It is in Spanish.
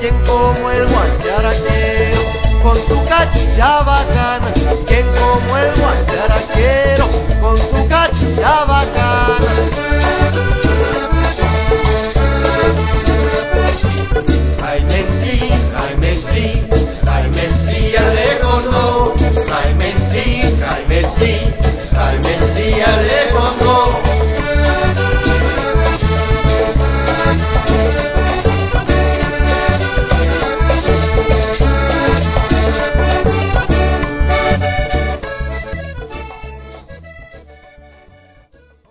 quien como el guacharaquero, con su cachilla bacana, quien como el guacharaquero, con su cachilla bacana.